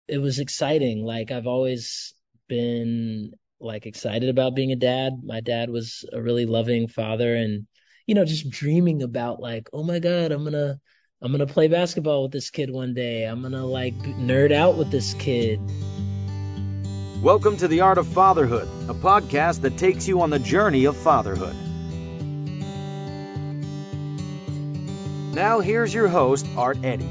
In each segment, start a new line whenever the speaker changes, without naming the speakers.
it was exciting. Like I've always been like excited about being a dad. My dad was a really loving father and just dreaming about like, oh my God, I'm gonna play basketball with this kid one day. I'm gonna like nerd out with this kid.
Welcome to The Art of Fatherhood, a podcast that takes you on the journey of fatherhood. Now here's your host, Art Eddy.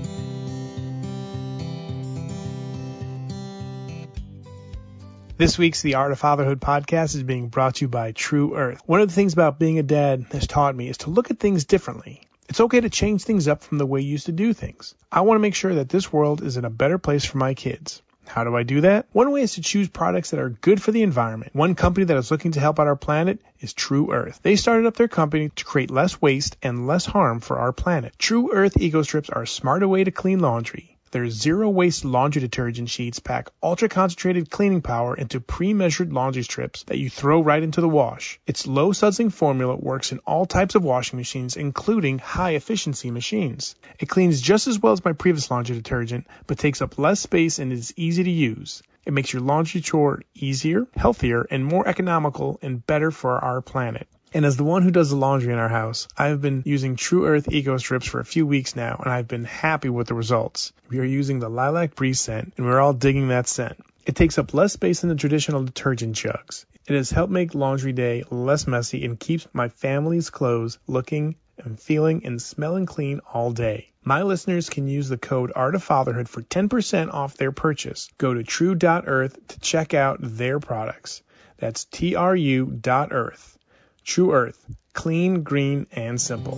This week's The Art of Fatherhood podcast is being brought to you by True Earth. One of the things about being a dad has taught me is to look at things differently. It's okay to change things up from the way you used to do things. I want to make sure that this world is in a better place for my kids. How do I do that? One way is to choose products that are good for the environment. One company that is looking to help out our planet is True Earth. They started up their company to create less waste and less harm for our planet. True Earth Eco Strips are a smarter way to clean laundry. Their zero-waste laundry detergent sheets pack ultra-concentrated cleaning power into pre-measured laundry strips that you throw right into the wash. Its low-sudsing formula works in all types of washing machines, including high-efficiency machines. It cleans just as well as my previous laundry detergent, but takes up less space and is easy to use. It makes your laundry chore easier, healthier, and more economical and better for our planet. And as the one who does the laundry in our house, I've been using True Earth Eco Strips for a few weeks now, and I've been happy with the results. We are using the Lilac Breeze scent, and we're all digging that scent. It takes up less space than the traditional detergent jugs. It has helped make laundry day less messy and keeps my family's clothes looking and feeling and smelling clean all day. My listeners can use the code Art of Fatherhood for 10% off their purchase. Go to true.earth to check out their products. That's TRU.earth. True Earth, clean, green, and simple.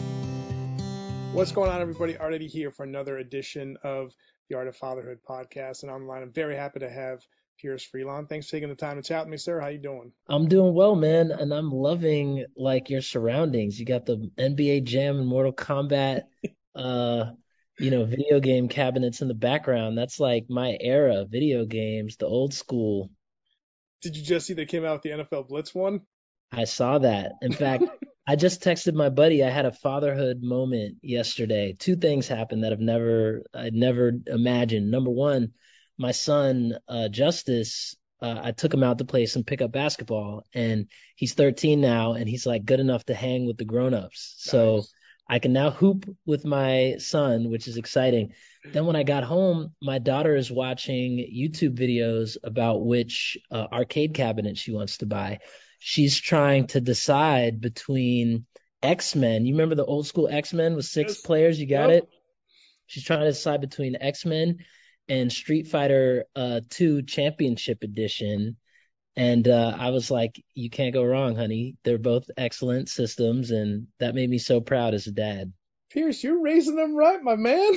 What's going on, everybody? Art Eddy here for another edition of the Art of Fatherhood podcast. And online, I'm very happy to have Pierce Freelon. Thanks for taking the time to chat with me, sir. How you doing?
I'm doing well, man, and I'm loving like your surroundings. You got the NBA Jam and Mortal Kombat uh video game cabinets in the background. That's like my era, video games, the old school.
Did you just see they came out with the NFL Blitz one?
I saw that. In fact, I just texted my buddy. I had a fatherhood moment yesterday. Two things happened that I'd never imagined. Number one, my son, Justice, I took him out to play some pickup basketball, and he's 13 now, and he's like good enough to hang with the grown-ups. So
Nice.
I can now hoop with my son, which is exciting. Then when I got home, my daughter is watching YouTube videos about which arcade cabinet she wants to buy. She's trying to decide between X-Men. You remember the old school X-Men with six
Yes.
players? You got
Yep.
it? She's trying to decide between X-Men and Street Fighter 2 Championship Edition. And I was like, you can't go wrong, honey. They're both excellent systems, and that made me so proud as a dad.
Pierce, you're raising them right, my man.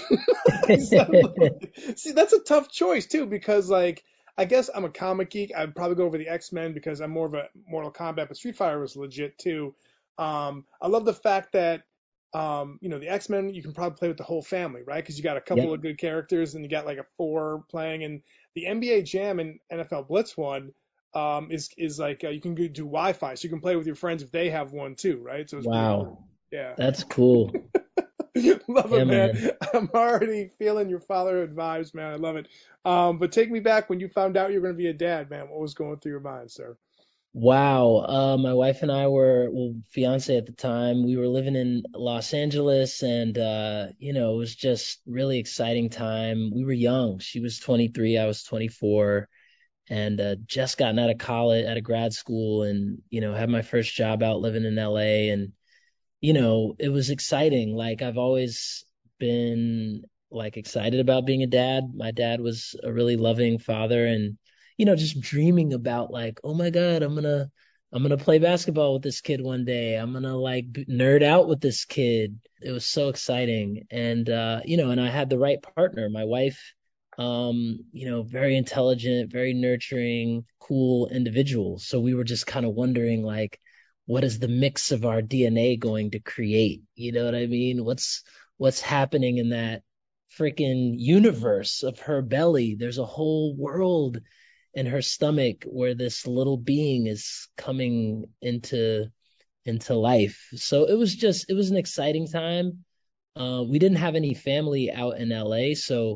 See, that's a tough choice too, because like I guess I'm a comic geek. I'd probably go over the X-Men because I'm more of a Mortal Kombat, but Street Fighter was legit too. I love the fact that the X-Men you can probably play with the whole family, right? Because you got a couple
Yep.
of good characters and you got like a four playing, and the NBA Jam and NFL Blitz one is like you can do Wi-Fi, so you can play with your friends if they have one too, right? So it's pretty cool.
Wow.
Yeah.
That's cool.
Love
Yeah,
it, man.
man.
I'm already feeling your fatherhood vibes, man. I love it. But take me back when you found out you were going to be a dad, man. What was going through your mind, sir?
Wow. My wife and I well, fiance at the time. We were living in Los Angeles and it was just really exciting time. We were young. She was 23, I was 24, and just gotten out of college, out of grad school, and had my first job out living in LA. And it was exciting. Like I've always been like excited about being a dad. My dad was a really loving father, and just dreaming about like, oh my God, I'm gonna play basketball with this kid one day. I'm gonna like nerd out with this kid. It was so exciting. And and I had the right partner, my wife, very intelligent, very nurturing, cool individual. So we were just kind of wondering like, what is the mix of our DNA going to create? You know what I mean? What's happening in that freaking universe of her belly? There's a whole world in her stomach where this little being is coming into life. So it was an exciting time. We didn't have any family out in LA, so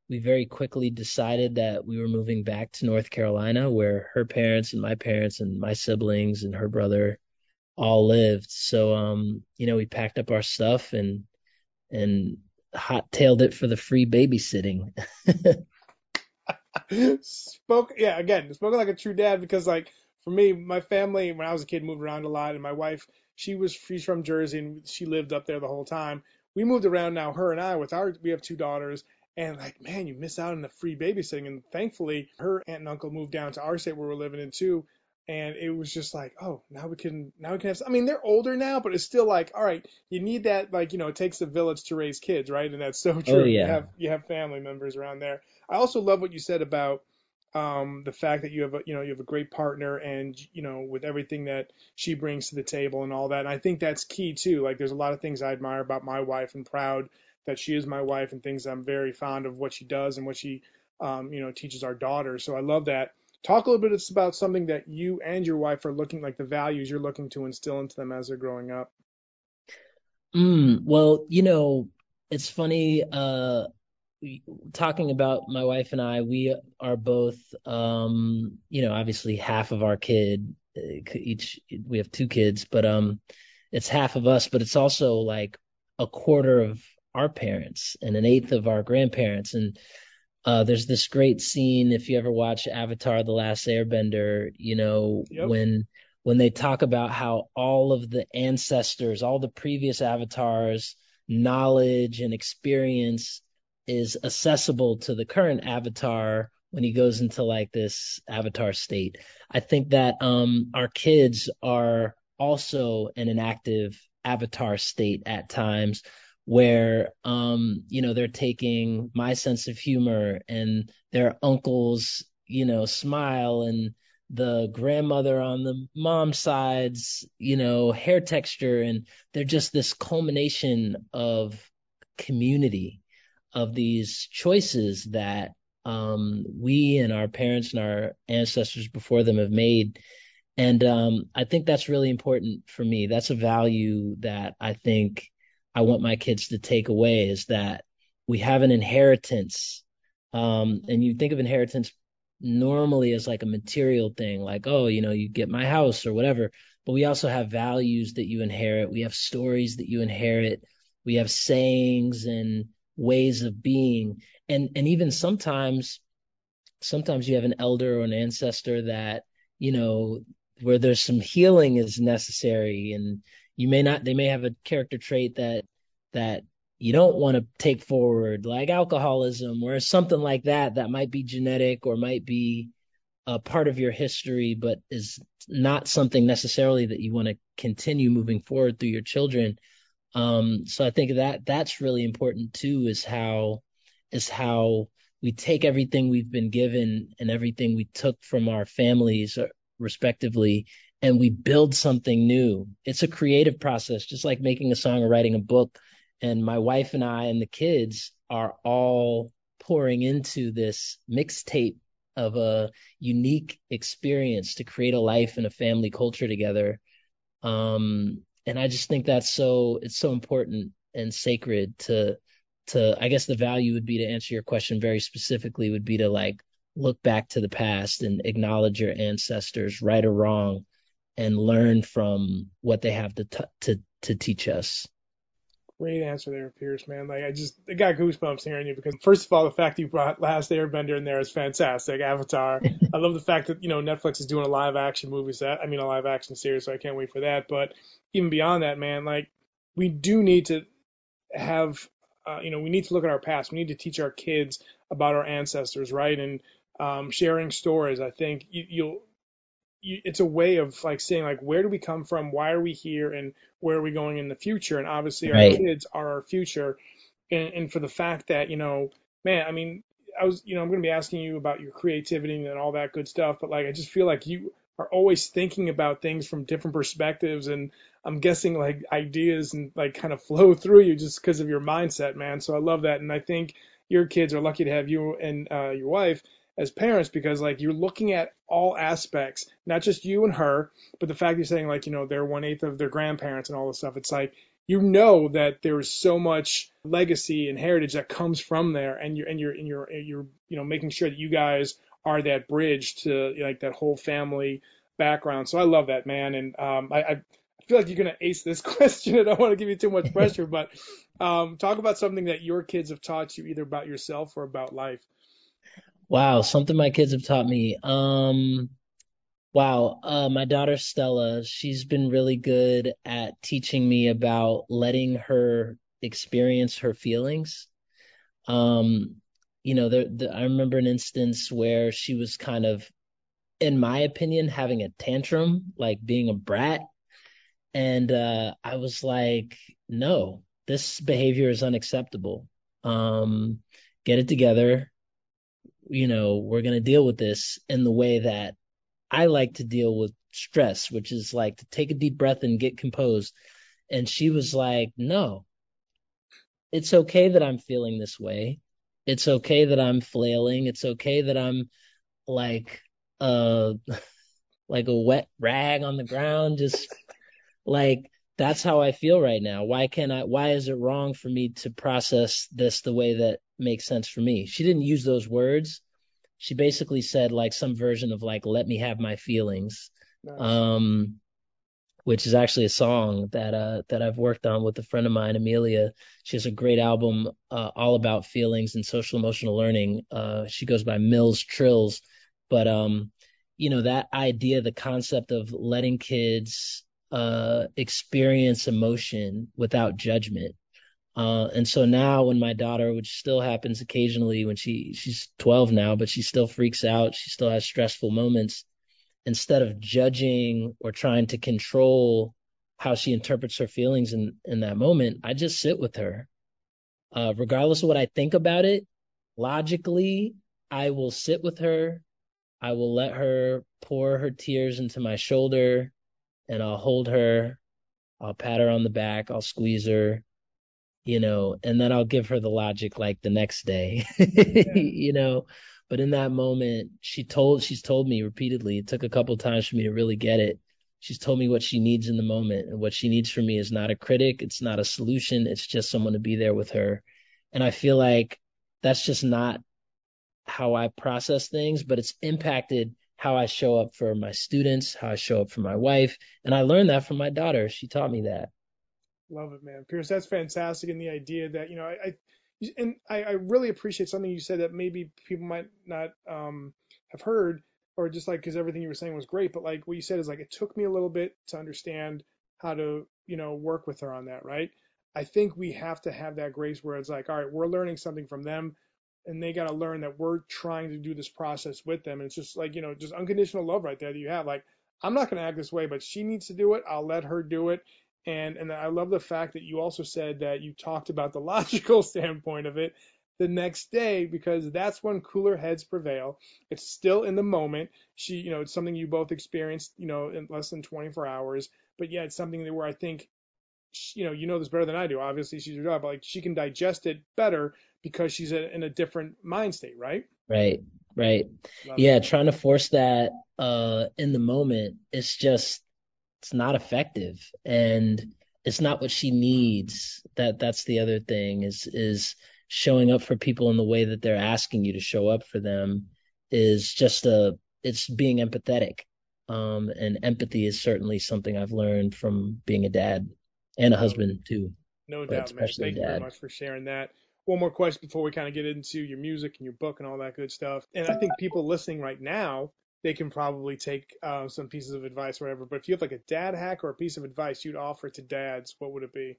we very quickly decided that we were moving back to North Carolina, where her parents and my siblings and her brother all lived. So, we packed up our stuff and hot tailed it for the free babysitting.
Spoken like a true dad because like for me, my family when I was a kid moved around a lot, and my wife, she's from Jersey and she lived up there the whole time. We moved around now, her and I, we have two daughters, and like man, you miss out on the free babysitting. And thankfully, her aunt and uncle moved down to our state where we're living in too. And it was just like, oh, now we can have. I mean, they're older now, but it's still like, all right, you need that. Like, it takes a village to raise kids, right? And that's so
Oh
true.
yeah.
You have family members around there. I also love what you said about the fact that you have a great partner, and with everything that she brings to the table and all that. And I think that's key too. Like there's a lot of things I admire about my wife and proud that she is my wife, and things I'm very fond of what she does and what she teaches our daughters. So I love that. Talk a little bit about something that you and your wife are looking like the values you're looking to instill into them as they're growing up.
Well, it's funny. Talking about my wife and I, we are both, obviously half of our kid, each, we have two kids, but it's half of us, but it's also like a quarter of our parents and an eighth of our grandparents. And there's this great scene, if you ever watch Avatar: The Last Airbender,
Yep.
when they talk about how all of the ancestors, all the previous avatars, knowledge and experience is accessible to the current avatar when he goes into like this avatar state. I think that our kids are also in an active avatar state at times where they're taking my sense of humor and their uncle's smile and the grandmother on the mom side's hair texture, and they're just this culmination of community, of these choices that we and our parents and our ancestors before them have made. And I think that's really important for me. That's a value that I think I want my kids to take away, is that we have an inheritance. And you think of inheritance normally as like a material thing, like, oh, you get my house or whatever. But we also have values that you inherit. We have stories that you inherit. We have sayings and ways of being. And even sometimes you have an elder or an ancestor that, you know, where there's some healing is necessary, and they may have a character trait that you don't want to take forward, like alcoholism or something like that might be genetic or might be a part of your history, but is not something necessarily that you want to continue moving forward through your children. So I think that that's really important too, is how we take everything we've been given and everything we took from our families respectively, and we build something new. It's a creative process, just like making a song or writing a book. And my wife and I and the kids are all pouring into this mixtape of a unique experience to create a life and a family culture together. And I just think it's so important and sacred to I guess the value would be, to answer your question very specifically, would be to like look back to the past and acknowledge your ancestors, right or wrong, and learn from what they have to teach us.
Great answer there, Pierce, man. Like I got goosebumps hearing you because first of all, the fact that you brought Last Airbender in there is fantastic. Avatar. I love the fact that, Netflix is doing a live action a live action series, so I can't wait for that. But even beyond that, man, like we do need to have, we need to look at our past. We need to teach our kids about our ancestors, right? And sharing stories. I think it's a way of like saying like where do we come from, why are we here, and where are we going in the future. And obviously our
Right.
kids are our future. And for the fact that man, I mean, I'm going to be asking you about your creativity and all that good stuff, but like I just feel like you are always thinking about things from different perspectives, and I'm guessing like ideas and like kind of flow through you just because of your mindset, man. So I love that. And I think your kids are lucky to have you and your wife as parents, because like you're looking at all aspects, not just you and her, but the fact you're saying like, they're one eighth of their grandparents and all this stuff. It's like you know that there's so much legacy and heritage that comes from there, and you're making sure that you guys are that bridge to like that whole family background. So I love that, man. And I feel like you're gonna ace this question. I don't want to give you too much pressure, but talk about something that your kids have taught you either about yourself or about life.
Wow, something my kids have taught me. Wow, my daughter Stella, she's been really good at teaching me about letting her experience her feelings. Um, I remember an instance where she was kind of, in my opinion, having a tantrum, like being a brat. And I was like, no, this behavior is unacceptable. Um, get it together. We're going to deal with this in the way that I like to deal with stress, which is like to take a deep breath and get composed. And she was like, no, it's okay that I'm feeling this way. It's okay that I'm flailing. It's okay that I'm like uh like a wet rag on the ground, just like that's how I feel right now. Why is it wrong for me to process this the way that makes sense for me? She didn't use those words. She basically said like some version of like let me have my feelings.
Nice.
Um which is actually a song that I've worked on with a friend of mine, Amelia. She has a great album all about feelings and social emotional learning. She goes by Mills Trills, but that idea, the concept of letting kids experience emotion without judgment. And so now when my daughter, which still happens occasionally when she's 12 now, but she still freaks out, she still has stressful moments, instead of judging or trying to control how she interprets her feelings in that moment, I just sit with her. Regardless of what I think about it, logically, I will sit with her. I will let her pour her tears into my shoulder and I'll hold her. I'll pat her on the back. I'll squeeze her, and then I'll give her the logic like the next day,
Yeah.
you know. But in that moment, she's told me repeatedly, it took a couple times for me to really get it. She's told me what she needs in the moment, and what she needs from me is not a critic, it's not a solution, it's just someone to be there with her. And I feel like that's just not how I process things, but it's impacted how I show up for my students, how I show up for my wife. And I learned that from my daughter. She taught me that.
Love it, man. Pierce, that's fantastic. And the idea that, I really appreciate something you said that maybe people might not have heard, or just like, because everything you were saying was great, but like what you said is like, it took me a little bit to understand how to, work with her on that, right? I think we have to have that grace where it's like, all right, we're learning something from them, and they got to learn that we're trying to do this process with them. And it's just like, just unconditional love right there that you have. Like, I'm not going to act this way, but she needs to do it. I'll let her do it. And I love the fact that you also said that you talked about the logical standpoint of it the next day, because that's when cooler heads prevail. It's still in the moment. It's something you both experienced, in less than 24 hours. But yeah, it's something that where I think, this better than I do. Obviously, she's your daughter, but like she can digest it better because she's in a different mind state, right?
Right, right.
Love it.
Yeah, trying to force that in the moment, it's not effective, and it's not what she needs. That's the other thing is showing up for people in the way that they're asking you to show up for them is just it's being empathetic. And empathy is certainly something I've learned from being a dad and a
No,
husband too,
no
but
doubt, man.
especially a
Thank you very
dad.
much for sharing that. One more question before we kind of get into your music and your book and all that good stuff. And I think people listening right now, they can probably take some pieces of advice or whatever. But if you have like a dad hack or a piece of advice you'd offer to dads, what would it be?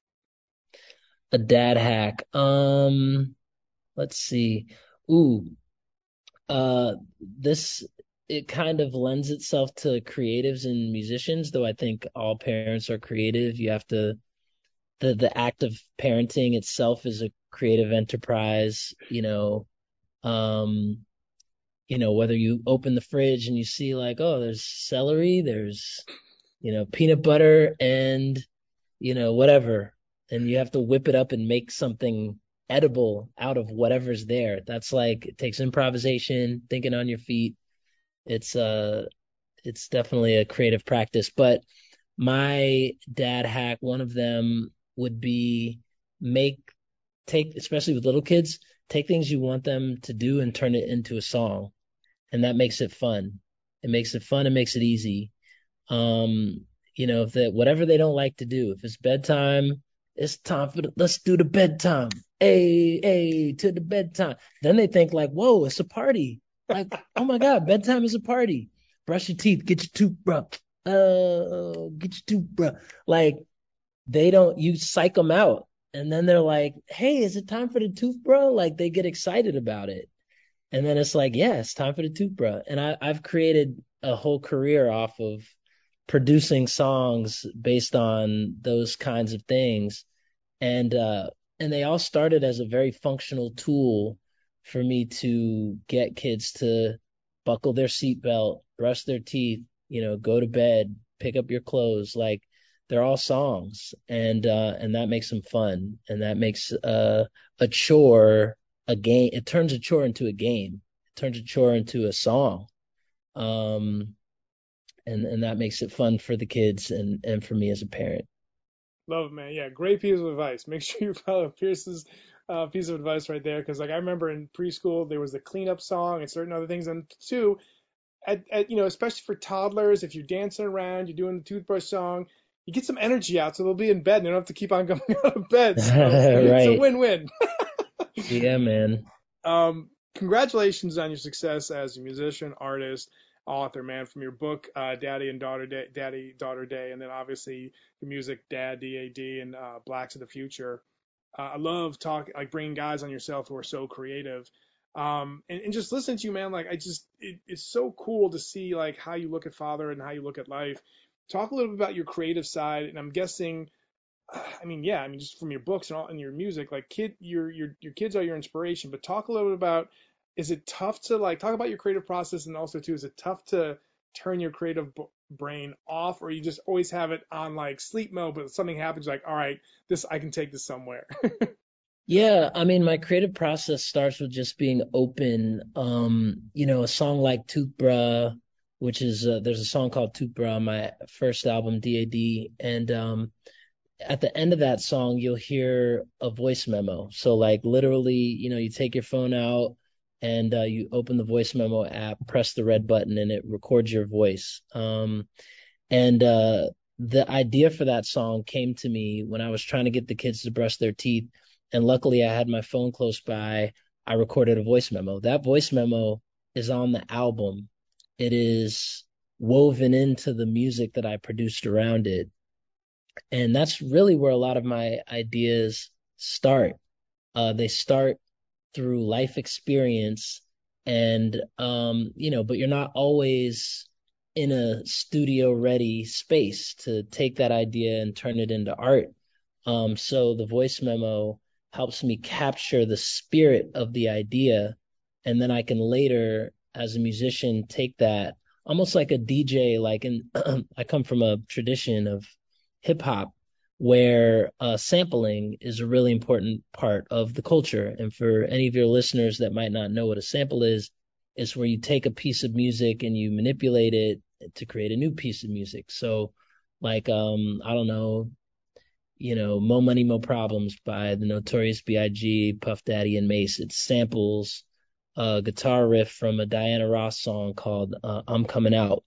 A dad hack. Let's see. Ooh, this it kind of lends itself to creatives and musicians, though I think all parents are creative. You have to the act of parenting itself is a creative enterprise, um, whether you open the fridge and you see like, oh, there's celery, there's, peanut butter and, whatever, and you have to whip it up and make something edible out of whatever's there. That's like it takes improvisation, thinking on your feet. It's it's definitely a creative practice. But my dad hack, one of them would be make take, especially with little kids, take things you want them to do and turn it into a song, and that makes it fun. It makes it fun. It makes it easy. If that whatever they don't like to do, if it's bedtime, it's time for let's do the bedtime. Hey, hey, to the bedtime. Then they think like, whoa, it's a party. Like, oh my God, bedtime is a party. Brush your teeth, get your toothbrush. Get your toothbrush. Like you psych them out. And then they're like, hey, is it time for the toothbrush? Like they get excited about it. And then it's like, yeah, it's time for the toothbrush. And I've created a whole career off of producing songs based on those kinds of things. And they all started as a very functional tool for me to get kids to buckle their seatbelt, brush their teeth, go to bed, pick up your clothes. Like they're all songs, and that makes them fun, and that makes a chore a game. It turns a chore into a game. It turns a chore into a song. And that makes it fun for the kids and for me as a parent.
Love it, man. Yeah, great piece of advice. Make sure you follow Pierce's piece of advice right there, because like I remember in preschool there was the cleanup song and certain other things, and two, especially for toddlers, if you're dancing around, you're doing the toothbrush song, you get some energy out, so they'll be in bed and they don't have to keep on going out of bed. So it's a
Right.
win-win.
Yeah, man.
Congratulations on your success as a musician, artist, author, man. From your book, Daddy and Daughter Day, Daddy Daughter Day, and then obviously your music, Dad DAD, and Blacks of the Future. I love talking, like bringing guys on yourself who are so creative. And just listening to you, man, like it's so cool to see like how you look at father and how you look at life. Talk a little bit about your creative side, and I'm guessing I mean, yeah, I mean, just from your books and all and your music, like your kids are your inspiration. But talk a little bit about, is it tough to like talk about your creative process, and also too, is it tough to turn your creative brain off, or you just always have it on like sleep mode, but something happens, like, all right, this I can take this somewhere.
Yeah, I mean, my creative process starts with just being open. A song like Toothbrush, which is there's a song called Toothbrush on my first album, DAD, and at the end of that song, you'll hear a voice memo. So like literally, you take your phone out and you open the voice memo app, press the red button, and it records your voice. And The idea for that song came to me when I was trying to get the kids to brush their teeth. And luckily, I had my phone close by. I recorded a voice memo. That voice memo is on the album. It is woven into the music that I produced around it. And that's really where a lot of my ideas start. They start through life experience, and but you're not always in a studio ready space to take that idea and turn it into art. So the voice memo helps me capture the spirit of the idea, and then I can later, as a musician, take that almost like a DJ. I come from a tradition of hip hop where sampling is a really important part of the culture. And for any of your listeners that might not know what a sample is, it's where you take a piece of music and you manipulate it to create a new piece of music. So, I don't know, Mo Money, Mo Problems by the Notorious B.I.G., Puff Daddy, and Mace. It samples a guitar riff from a Diana Ross song called I'm Coming Out.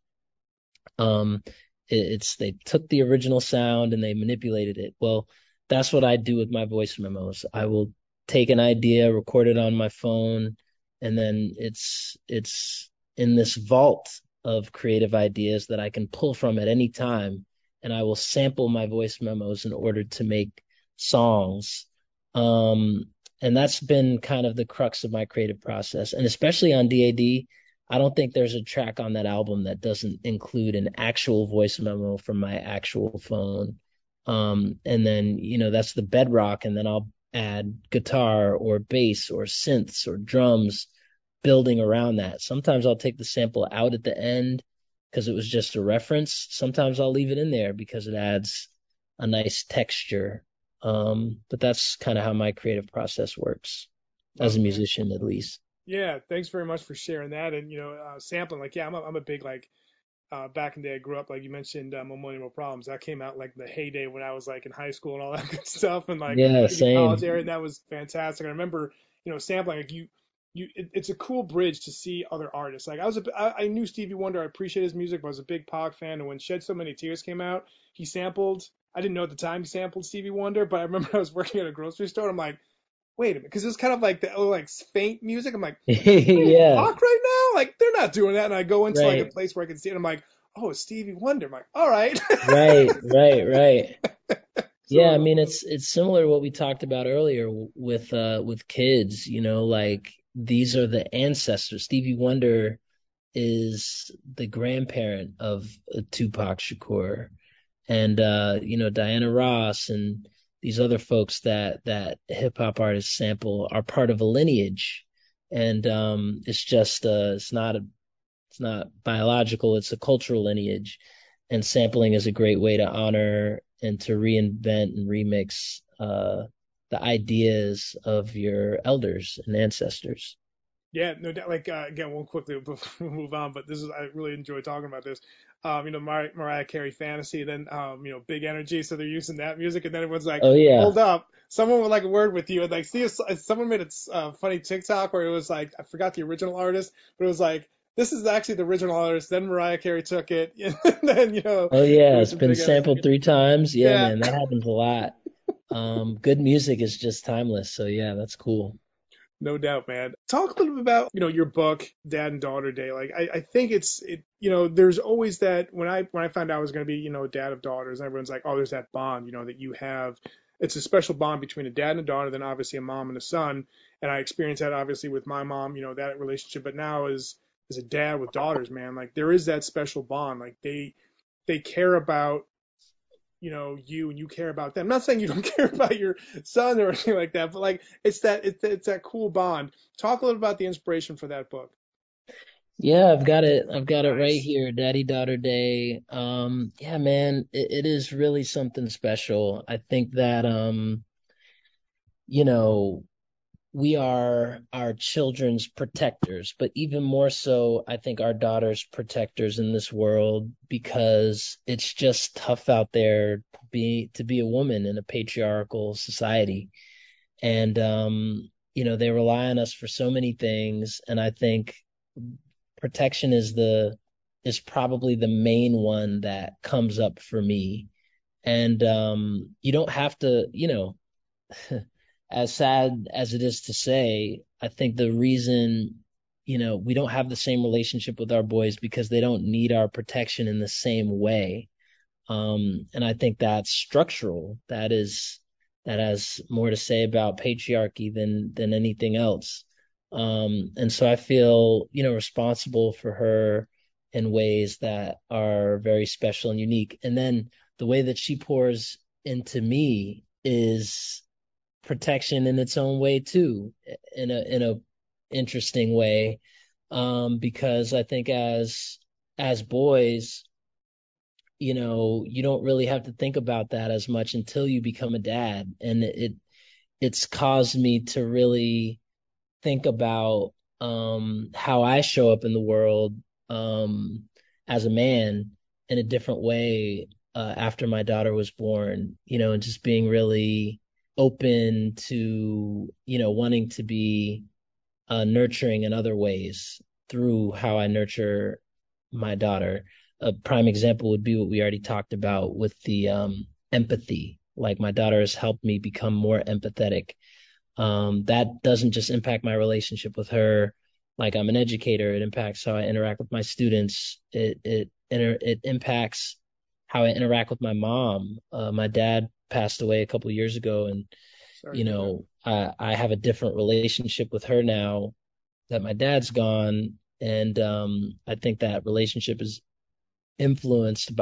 They took the original sound and they manipulated it. Well, that's what I do with my voice memos. I will take an idea, record it on my phone, and then it's in this vault of creative ideas that I can pull from at any time, and I will sample my voice memos in order to make songs. And that's been kind of the crux of my creative process. And especially on DAD, I don't think there's a track on that album that doesn't include an actual voice memo from my actual phone. And then, that's the bedrock. And then I'll add guitar or bass or synths or drums building around that. Sometimes I'll take the sample out at the end because it was just a reference. Sometimes I'll leave it in there because it adds a nice texture. But that's kind of how my creative process works as a musician, at least.
Yeah, thanks very much for sharing that. And sampling, like, yeah, I'm a big like back in the day, I grew up, like you mentioned, Millennial Problems. That came out like the heyday when I was like in high school and all that good stuff, and like
Yeah,
in the college
same.
area, and that was fantastic. I remember, sampling like it's a cool bridge to see other artists. Like I knew Stevie Wonder, I appreciate his music, but I was a big Pac fan, and when Shed So Many Tears came out, he sampled. I didn't know at the time he sampled Stevie Wonder, but I remember I was working at a grocery store, and I'm like, wait a minute, because it was kind of like the like faint music. I'm like, playing
Yeah,
Pac right now? Like they're not doing that. And I go into like a
right,
place where I can see it. And I'm like, oh, it's Stevie Wonder. I'm like, all right.
right. Yeah, I
So
mean it's similar to what we talked about earlier with kids, like these are the ancestors. Stevie Wonder is the grandparent of Tupac Shakur, and Diana Ross and these other folks that hip hop artists sample are part of a lineage, and it's just it's not biological, it's a cultural lineage, and sampling is a great way to honor and to reinvent and remix the ideas of your elders and ancestors.
yeah, no doubt. Like again, we'll quickly before we move on, but this is I really enjoy talking about this. Mariah Carey Fantasy, then Big Energy. So they're using that music, and then everyone's like,
Oh yeah.
hold up, someone would like a word with you, and like see if someone made a funny TikTok where it was like I forgot the original artist, but it was like this is actually the original artist. Then Mariah Carey took it, and then
Oh
it
yeah,
was
it's
some
been
Big
sampled
Energy.
3 times. Yeah,
Yeah,
man, that happens a lot. Good music is just timeless. So yeah, that's cool.
no doubt, man. Talk a little bit about, your book, Dad and Daughter Day. Like I think there's always that when I found out I was gonna be, a dad of daughters, and everyone's like, oh, there's that bond, that you have. It's a special bond between a dad and a daughter, then obviously a mom and a son. And I experienced that obviously with my mom, that relationship. But now as a dad with daughters, man, like there is that special bond. Like they care about you and you care about them. I'm not saying you don't care about your son or anything like that, but like it's that cool bond. Talk a little about the inspiration for that book.
Yeah, I've got it right
Nice.
here, Daddy Daughter Day. Yeah, man, it is really something special. I think that you know, we are our children's protectors, but even more so, I think our daughters' protectors in this world because it's just tough out there to be a woman in a patriarchal society. And they rely on us for so many things, and I think protection is probably the main one that comes up for me. And you don't have to, as sad as it is to say, I think the reason, we don't have the same relationship with our boys because they don't need our protection in the same way. And I think that's structural. That has more to say about patriarchy than anything else. And so I feel, responsible for her in ways that are very special and unique. And then the way that she pours into me is protection in its own way too, in a interesting way. Because I think as boys, you don't really have to think about that as much until you become a dad. And it's caused me to really think about how I show up in the world as a man in a different way after my daughter was born, and just being really open to, wanting to be nurturing in other ways through how I nurture my daughter. A prime example would be what we already talked about with the empathy. Like my daughter has helped me become more empathetic. That doesn't just impact my relationship with her. Like I'm an educator, it impacts how I interact with my students. It impacts how I interact with my mom. My dad passed away a couple years ago, and
Sorry to hear that.
I have a different relationship with her now that my dad's gone, and I think that relationship is influenced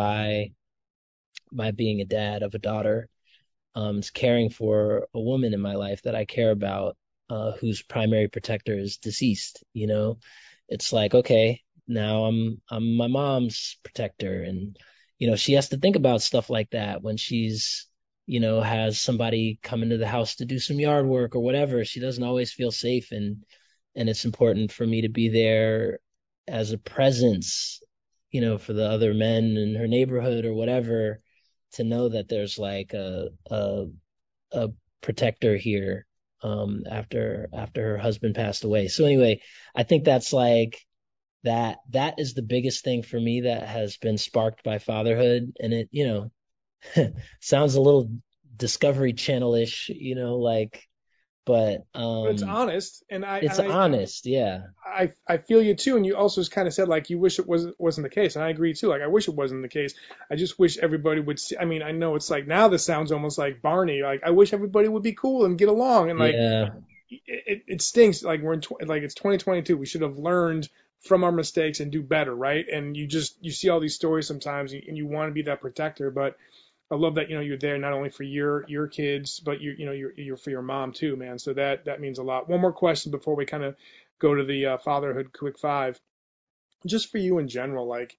by being a dad of a daughter. It's caring for a woman in my life that I care about, whose primary protector is deceased. It's like, okay, now I'm my mom's protector, and she has to think about stuff like that when she's has somebody come into the house to do some yard work or whatever. She doesn't always feel safe, and it's important for me to be there as a presence, for the other men in her neighborhood or whatever, to know that there's like a protector here after her husband passed away. So anyway, I think that's like that is the biggest thing for me that has been sparked by fatherhood. And it, sounds a little Discovery Channel-ish, like, but
But it's honest, and
it's honest, yeah.
I feel you too. And you also kind of said like you wish it wasn't the case, and I agree too. Like I wish it wasn't the case. I just wish everybody would see. I mean, I know it's like now this sounds almost like Barney. Like I wish everybody would be cool and get along, and like
Yeah.
it stinks. Like like it's 2022. We should have learned from our mistakes and do better, right? And you see all these stories sometimes, and you want to be that protector, but I love that you're there not only for your kids, but you're for your mom too, man. So that means a lot. One more question before we kind of go to the fatherhood quick five, just for you in general, like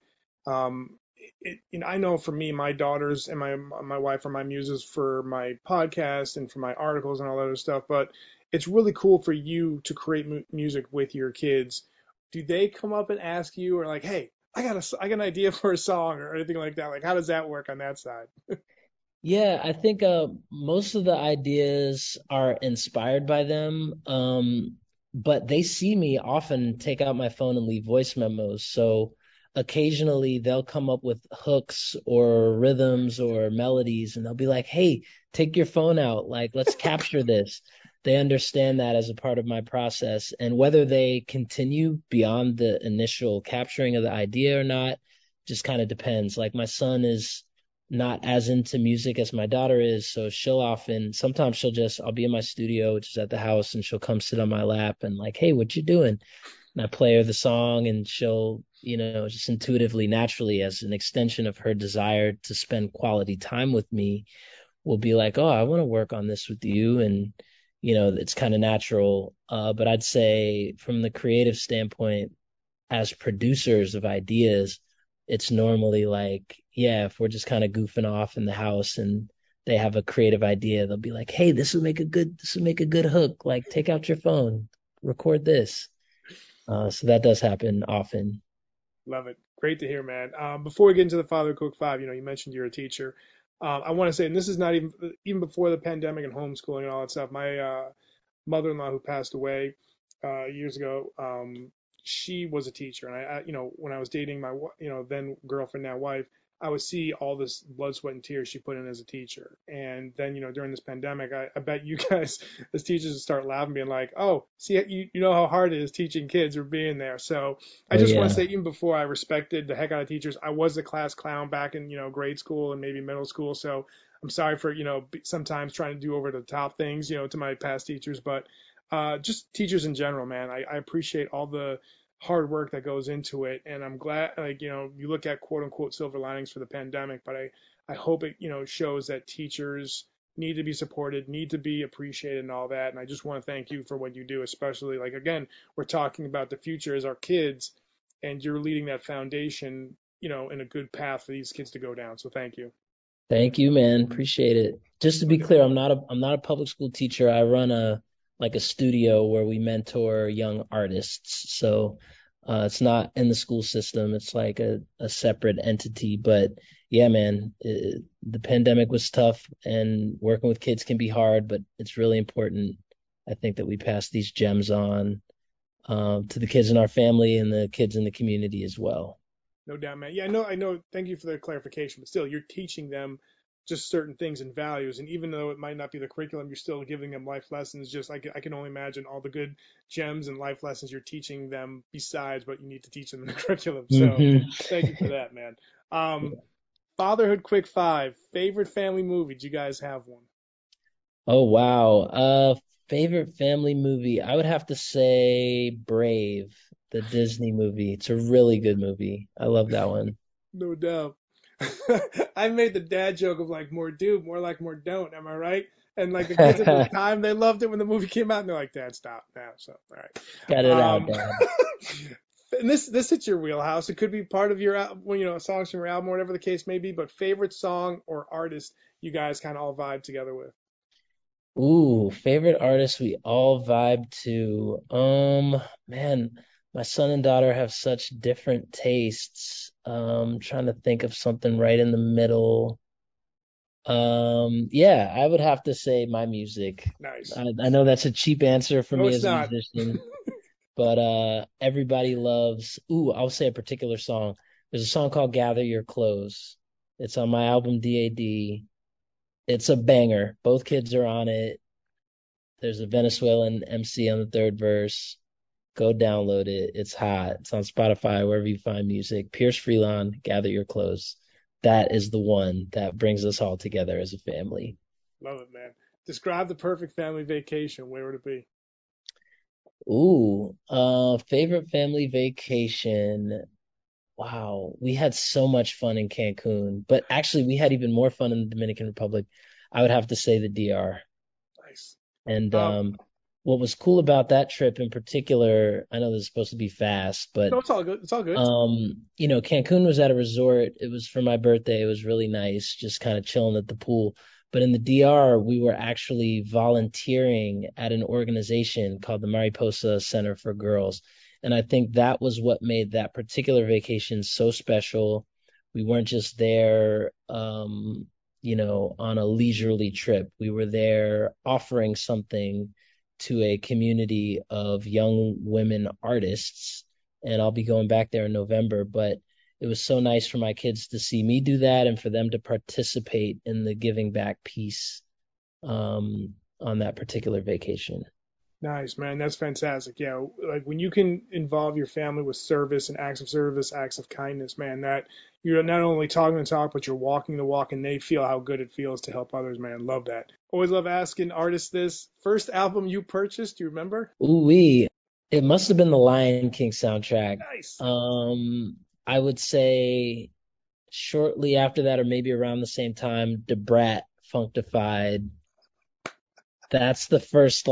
I know for me, my daughters and my wife are my muses for my podcast and for my articles and all that other stuff. But it's really cool for you to create music with your kids. Do they come up and ask you, or like, hey, I got an idea for a song or anything like that? Like, how does that work on that side?
Yeah, I think most of the ideas are inspired by them. But they see me often take out my phone and leave voice memos. So occasionally they'll come up with hooks or rhythms or melodies, and they'll be like, "Hey, take your phone out. Like, let's capture this." They understand that as a part of my process, and whether they continue beyond the initial capturing of the idea or not just kind of depends. Like my son is not as into music as my daughter is, so sometimes I'll be in my studio, which is at the house, and she'll come sit on my lap and like, "Hey, what you doing?" And I play her the song, and she'll, just intuitively, naturally, as an extension of her desire to spend quality time with me, will be like, "Oh, I want to work on this with you." And, it's kind of natural. But I'd say from the creative standpoint, as producers of ideas, it's normally like, yeah, if we're just kind of goofing off in the house and they have a creative idea, they'll be like, "Hey, this would make a good hook. Like, take out your phone, record this." So that does happen often.
Love it. Great to hear, man. Before we get into the Father Cook Five, you mentioned you're a teacher. I want to say, and this is not even before the pandemic and homeschooling and all that stuff. My mother-in-law, who passed away years ago, she was a teacher, and when I was dating my then girlfriend, now wife, I would see all this blood, sweat, and tears she put in as a teacher. And then during this pandemic, I bet you guys as teachers would start laughing, being like, "Oh, see, you know how hard it is teaching kids or being there." So I
Oh
just want
yeah.
to say, even before I respected the heck out of teachers, I was a class clown back in grade school and maybe middle school. So I'm sorry for sometimes trying to do over the top things to my past teachers, but just teachers in general, man. I appreciate all the hard work that goes into it, and I'm glad, like, you look at quote unquote silver linings for the pandemic, but I hope it shows that teachers need to be supported, need to be appreciated, and all that. And I just want to thank you for what you do, especially, like, again, we're talking about the future as our kids, and you're leading that foundation, in a good path for these kids to go down. So thank you.
Thank you, man. Appreciate it. Just to
No
be clear,
doubt.
I'm not a public school teacher. I run a studio where we mentor young artists. So it's not in the school system. It's like a separate entity. But yeah, man, the pandemic was tough, and working with kids can be hard, but it's really important, I think, that we pass these gems on to the kids in our family and the kids in the community as well.
No doubt, man. Yeah, I know. Thank you for the clarification, but still, you're teaching them just certain things and values, and even though it might not be the curriculum, you're still giving them life lessons. Just like I can only imagine all the good gems and life lessons you're teaching them besides what you need to teach them in the curriculum. So,
Hmm.
thank you for that, man. Um, Fatherhood Quick Five. Favorite family movie? Do you guys have one?
Oh wow. Favorite family movie? I would have to say Brave, the Disney movie. It's a really good movie. I love that one.
No doubt. I made the dad joke of like more do, more like more don't. Am I right? And like the kids at the time, they loved it when the movie came out, and they're like, "Dad, stop now." So, all right.
Got it out,
Um,
Dad.
and this hits your wheelhouse. It could be part of your well, songs from your album, or whatever the case may be. But favorite song or artist you guys kind of all vibe together with?
Ooh, favorite artist we all vibe to. Man, My son and daughter have such different tastes. Trying to think of something right in the middle. Yeah, I would have to say my music.
Nice.
I know that's a cheap answer for
No,
me
it's
as a
not.
musician, but everybody loves. Ooh, I'll say a particular song. There's a song called "Gather Your Clothes." It's on my album DAD. It's a banger. Both kids are on it. There's a Venezuelan MC on the third verse. Go download it. It's hot. It's on Spotify, wherever you find music. Pierce Freelon, Gather Your Clothes. That is the one that brings us all together as a family.
Love it, man. Describe the perfect family vacation. Where would it be?
Ooh, favorite family vacation. Wow, we had so much fun in Cancun, but actually we had even more fun in the Dominican Republic. I would have to say the DR.
Nice.
And
Um,
what was cool about that trip in particular, I know this is supposed to be fast, but
no, it's all good. It's all good.
Cancun was at a resort. It was for my birthday. It was really nice, just kind of chilling at the pool. But in the DR, we were actually volunteering at an organization called the Mariposa Center for Girls. And I think that was what made that particular vacation so special. We weren't just there, on a leisurely trip. We were there offering something to a community of young women artists, and I'll be going back there in November. But it was so nice for my kids to see me do that and for them to participate in the giving back piece on that particular vacation.
Nice, man. That's fantastic. Yeah, like when you can involve your family with service and acts of service, acts of kindness, man, that you're not only talking the talk, but you're walking the walk, and they feel how good it feels to help others, man. Love that. Always love asking artists this. First album you purchased, do you remember?
Ooh wee. It must have been the Lion King soundtrack.
Nice.
I would say shortly after that, or maybe around the same time, Da Brat Functified. That's the first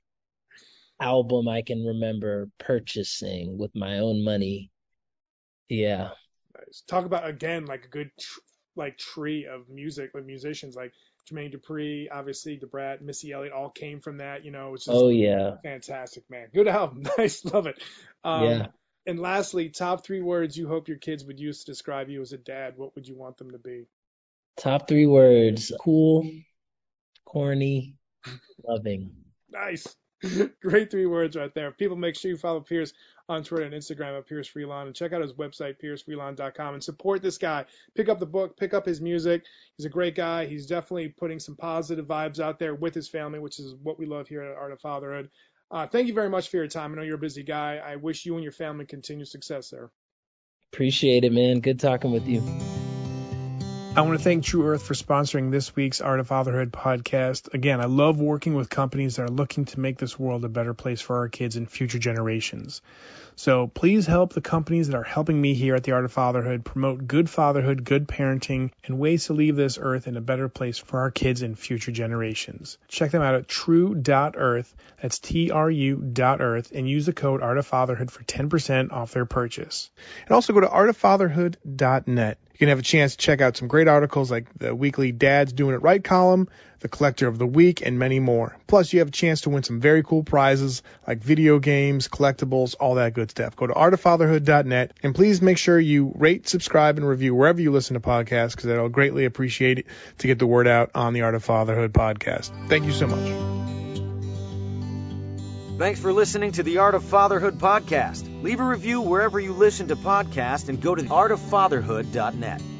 album I can remember purchasing with my own money. Yeah.
Nice. Talk about again like a good tree of music with musicians like Jermaine Dupri, obviously DeBrat, Missy Elliott all came from that. It's just
Oh yeah.
fantastic, man. Good album. Nice, love it.
Yeah.
And lastly, top 3 words you hope your kids would use to describe you as a dad. What would you want them to be?
Top 3 words. Cool, corny, loving.
Nice. Great 3 words right there. People, make sure you follow Pierce on Twitter and Instagram at Pierce Freelon and check out his website, piercefreelon.com, and support this guy. Pick up the book, pick up his music. He's a great guy. He's definitely putting some positive vibes out there with his family, which is what we love here at Art of Fatherhood. Thank you very much for your time. I know you're a busy guy. I wish you and your family continued success there.
Appreciate it, man. Good talking with you.
I want to thank True Earth for sponsoring this week's Art of Fatherhood podcast. Again, I love working with companies that are looking to make this world a better place for our kids and future generations. So please help the companies that are helping me here at the Art of Fatherhood promote good fatherhood, good parenting, and ways to leave this earth in a better place for our kids and future generations. Check them out at true.earth, that's TRU.earth, and use the code Art of Fatherhood for 10% off their purchase. And also go to artoffatherhood.net. You can have a chance to check out some great articles like the weekly Dad's Doing It Right column, the Collector of the Week, and many more. Plus, you have a chance to win some very cool prizes like video games, collectibles, all that good stuff. Go to artoffatherhood.net, and please make sure you rate, subscribe, and review wherever you listen to podcasts, because I'll greatly appreciate it to get the word out on the Art of Fatherhood podcast. Thank you so much.
Thanks for listening to the Art of Fatherhood podcast. Leave a review wherever you listen to podcasts and go to artoffatherhood.net.